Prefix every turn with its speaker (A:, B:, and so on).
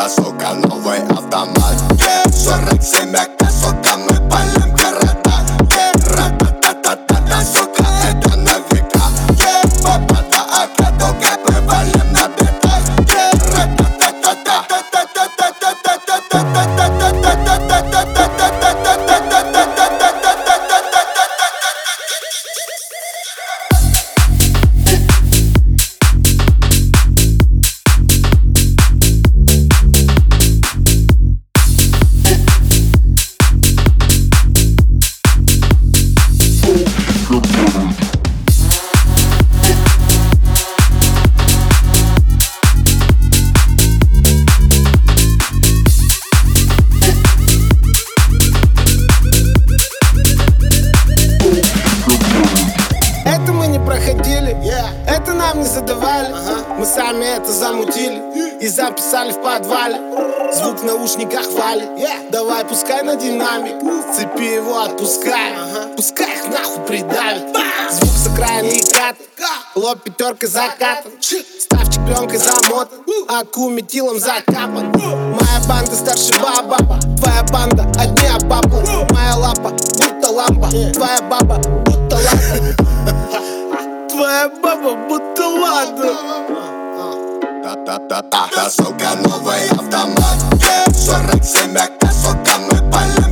A: сука, новый автомат. 47 сука, мы палим города. Ра-та-та-та-та, сука, это на века. Попада АК, долго мы валим на битах.
B: Это мы не проходили, это нам не задавали. Мы сами это замутили и записали в подвале. Звук в наушниках валит, давай пускай на динамик. С цепи его отпускай, пускай их нахуй придавит. Звук с окраины и кат, лоб пятеркой закатан. Ставчик пленкой замотан, аку метилом закапан. Моя банда старше баба, твоя банда одни обапла. Моя лапа будто лампа, твоя баба будто ладно. Твоя баба будто ладно.
A: Та-та-та-та, сука, новый автомат. 47 сука, мы палим